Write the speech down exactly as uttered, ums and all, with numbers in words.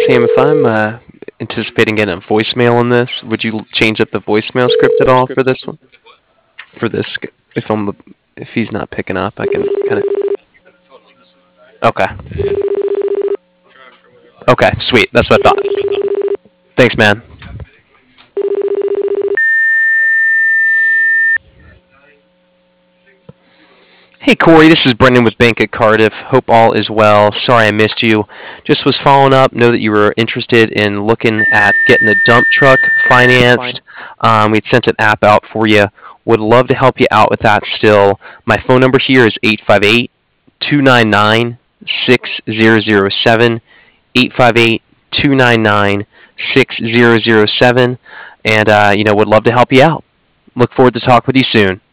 Sam, if I'm uh, anticipating getting a voicemail on this, would you change up the voicemail script at all for this one? For this, if I'm if he's not picking up, I can kind of. Okay. Okay, sweet. That's what I thought. Thanks, man. Hey Corey, this is Brendan with Bank at Cardiff. Hope all is well. Sorry I missed you. Just was following up. Know that you were interested in looking at getting a dump truck financed. Um, we'd sent an app out for you. Would love to help you out with that still. My phone number here is eight five eight, two nine nine, six zero zero seven. eight five eight, two nine nine, six zero zero seven. And, uh, you know, would love to help you out. Look forward to talk with you soon.